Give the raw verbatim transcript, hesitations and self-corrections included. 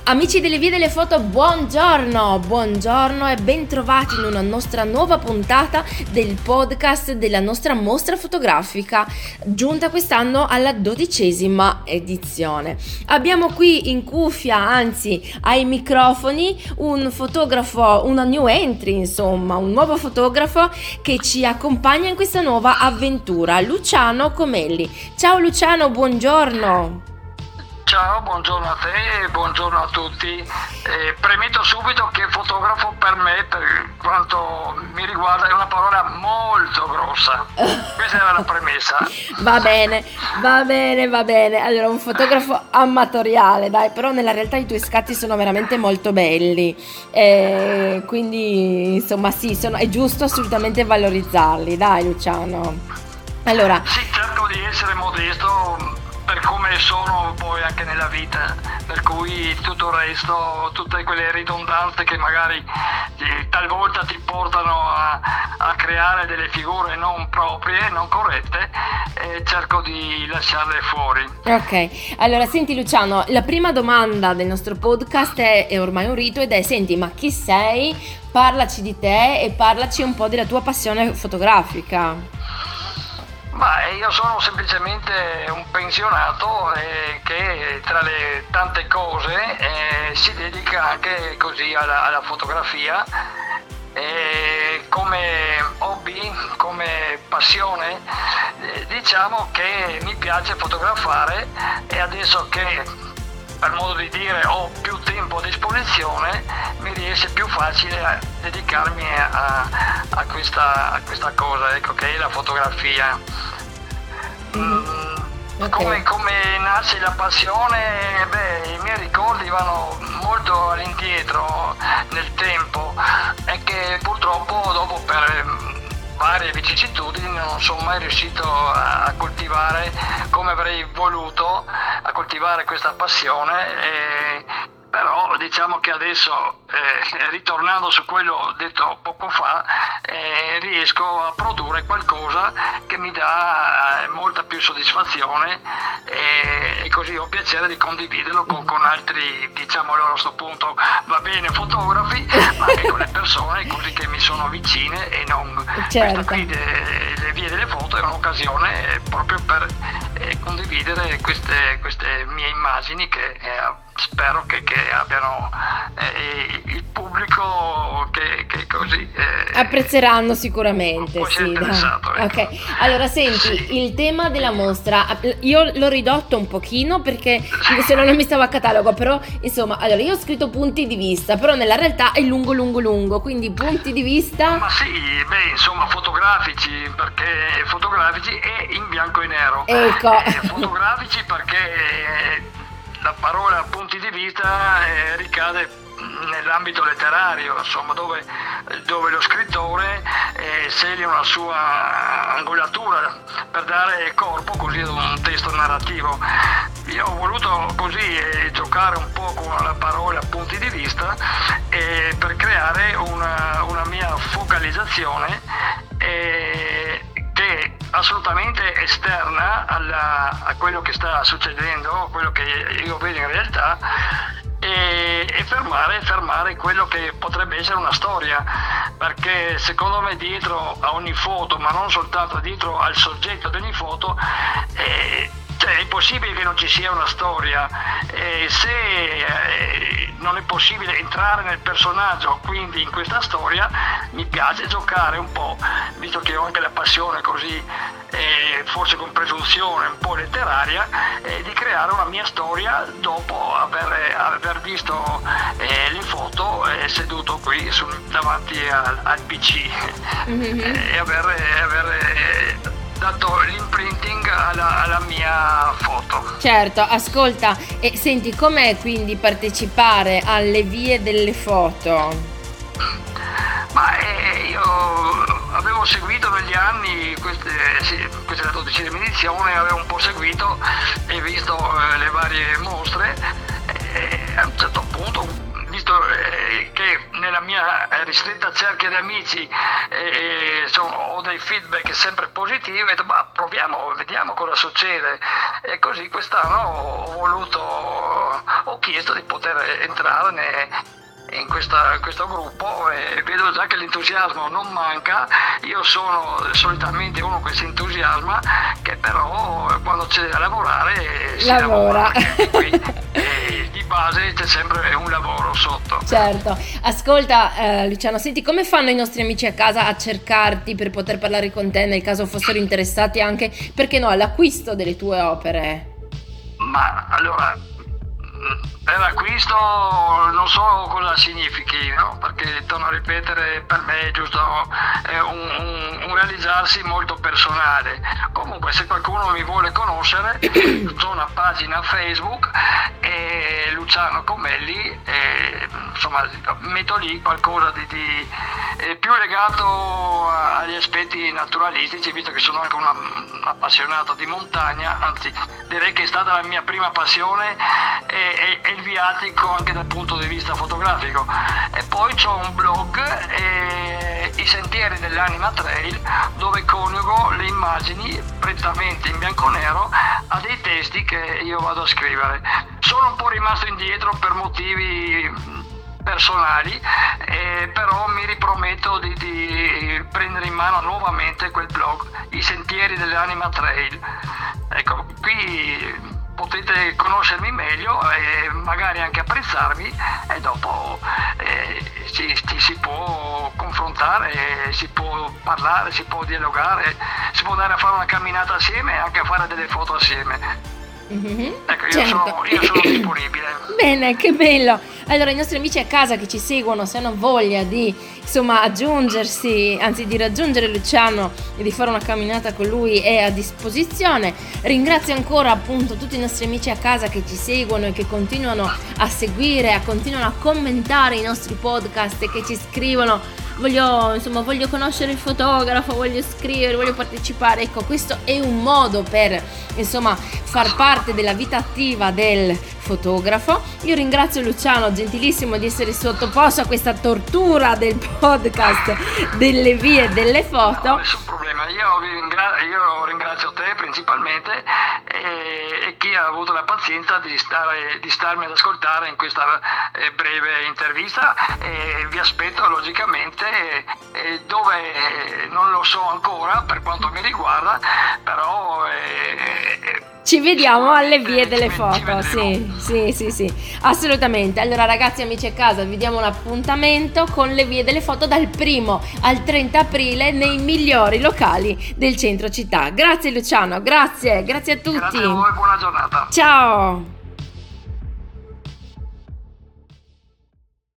Amici delle Vie delle Foto, buongiorno, buongiorno e bentrovati in una nostra nuova puntata del podcast della nostra mostra fotografica, giunta quest'anno alla dodicesima edizione. Abbiamo qui in cuffia, anzi ai microfoni, un fotografo, una new entry, insomma, un nuovo fotografo che ci accompagna in questa nuova avventura, Luciano Comelli. Ciao Luciano, buongiorno. Ciao, buongiorno a te e buongiorno a tutti. Eh, premetto subito che fotografo per me, per quanto mi riguarda, è una parola molto grossa. Questa era la premessa. Va bene, va bene, va bene. Allora, un fotografo amatoriale, dai, però nella realtà i tuoi scatti sono veramente molto belli. Eh, quindi, insomma, sì, sono, è giusto assolutamente valorizzarli, dai Luciano. Allora, sì, cerco di essere modesto per come sono poi anche nella vita, per cui tutto il resto, tutte quelle ridondanze che magari eh, talvolta ti portano a, a creare delle figure non proprie, non corrette, eh, cerco di lasciarle fuori. Ok, allora senti Luciano, la prima domanda del nostro podcast è, è ormai un rito ed è: senti, ma chi sei? Parlaci di te e parlaci un po' della tua passione fotografica. Ma io sono semplicemente un pensionato eh, che tra le tante cose eh, si dedica anche così alla, alla fotografia eh, come hobby, come passione. Eh, diciamo che mi piace fotografare e adesso che, per modo di dire, ho più tempo a disposizione, mi riesce più facile a dedicarmi a, a, questa, a questa cosa, ecco, che è la fotografia. Mm, okay. come, come nasce la passione? Beh, i miei ricordi vanno molto all'indietro nel tempo e che purtroppo dopo per varie vicissitudini non sono mai riuscito a coltivare come avrei voluto, a coltivare questa passione, e, però diciamo che adesso, eh, ritornando su quello detto poco fa, eh, riesco a produrre qualcosa che mi dà molta più soddisfazione e, e così ho piacere di condividerlo con, con altri, diciamo allora a questo punto va bene fotografi, ma anche con le persone così che mi sono vicine e non. Certo. Questa qui de, le vie delle foto è un'occasione proprio per eh, condividere queste, queste mie immagini che eh, spero che, che abbiano eh, il pubblico che, che così eh, apprezzeranno sicuramente. Può essere sì, interessato, ecco. Ok, allora senti, sì. Il tema della mostra io l'ho ridotto un pochino perché se no non mi stavo a catalogo, però insomma, allora io ho scritto punti di vista, però nella realtà è lungo lungo lungo, quindi punti di vista. Ma sì, beh, insomma, fotografici, perché fotografici e in bianco e nero. Ecco. Eh, fotografici perché la parola punti di vista eh, ricade nell'ambito letterario, insomma, dove, dove lo scrittore eh, sceglie una sua angolatura per dare corpo così ad un testo narrativo. Io ho voluto così eh, giocare un po' con la parola punti di vista eh, per creare una, una mia focalizzazione eh, che assolutamente esterna alla, a quello che sta succedendo, a quello che io vedo in realtà, e, e fermare, fermare quello che potrebbe essere una storia, perché secondo me dietro a ogni foto, ma non soltanto dietro al soggetto di ogni foto, eh, cioè, è possibile che non ci sia una storia, e se eh, non è possibile entrare nel personaggio, quindi in questa storia, mi piace giocare un po', visto che ho anche la passione così, eh, forse con presunzione un po' letteraria, eh, di creare una mia storia dopo aver, aver visto eh, le foto eh, seduto qui sul, davanti al, al P C mm-hmm. eh, e aver, aver eh, dato l'imprinting alla, alla mia foto. Certo, ascolta, e senti, com'è quindi partecipare alle Vie delle Foto? Ma eh, io avevo seguito negli anni, queste, sì, questa è la dodicesima edizione, avevo un po' seguito e visto eh, le varie mostre e a un certo punto, visto eh, che nella mia ristretta cerchia di amici eh, insomma, ho dei feedback sempre positivi, ho detto ma proviamo, vediamo cosa succede, e così quest'anno ho voluto ho chiesto di poter entrare ne- in, questa, in questo gruppo e vedo già che l'entusiasmo non manca. Io sono solitamente uno che si entusiasma, che però quando c'è da lavorare si Lavora. lavora, perché qui eh, di base c'è sempre un lavoro sotto. Certo, ascolta eh, Luciano, senti, come fanno i nostri amici a casa a cercarti per poter parlare con te nel caso fossero interessati anche, perché no, all'acquisto delle tue opere? Ma allora, per acquisto non so cosa significhi, no? Perché torno a ripetere, per me è giusto è un, un, un realizzarsi molto personale. Comunque, se qualcuno mi vuole conoscere, ho una pagina Facebook, e Luciano Comelli, e, insomma, metto lì qualcosa di, di eh, più legato agli aspetti naturalistici, visto che sono anche una, un appassionato di montagna, anzi direi che è stata la mia prima passione e, e il viatico anche dal punto di vista fotografico. E poi c'ho un blog, eh, I Sentieri dell'Anima Trail, dove coniugo le immagini prettamente in bianco e nero a dei testi che io vado a scrivere. Sono un po' rimasto indietro per motivi personali, eh, però mi riprometto di, di prendere in mano nuovamente quel blog, I Sentieri dell'Anima Trail. Ecco, qui potete conoscermi meglio e magari anche apprezzarmi, e dopo eh, ci, ci si può confrontare, si può parlare, si può dialogare, si può andare a fare una camminata assieme e anche a fare delle foto assieme. Mm-hmm. Ecco, io, Certo. sono, io sono disponibile. Bene, che bello. Allora, i nostri amici a casa che ci seguono, se hanno voglia di, insomma, aggiungersi, anzi di raggiungere Luciano e di fare una camminata con lui, è a disposizione. Ringrazio ancora appunto tutti i nostri amici a casa che ci seguono e che continuano a seguire, a continuano a commentare i nostri podcast e che ci scrivono: voglio, insomma, voglio conoscere il fotografo, voglio scrivere, voglio partecipare. Ecco, questo è un modo per, insomma, far parte della vita attiva del fotografo. Io ringrazio Luciano, gentilissimo, di essere sottoposto a questa tortura del podcast delle vie delle foto. No, nessun problema. Io, vi ringra- io ringrazio te principalmente e, e chi ha avuto la pazienza di, stare, di starmi ad ascoltare in questa eh, breve intervista, e vi aspetto logicamente eh, dove eh, non lo so ancora per quanto mi riguarda, però eh, ci vediamo alle vie ci delle ve- ci foto, vedremo. sì, sì, sì, sì, assolutamente. Allora ragazzi, amici a casa, vi diamo un appuntamento con le vie delle foto dal primo al trenta aprile nei migliori locali del centro città. Grazie Luciano, grazie, grazie a tutti. Grazie a voi, buona giornata. Ciao.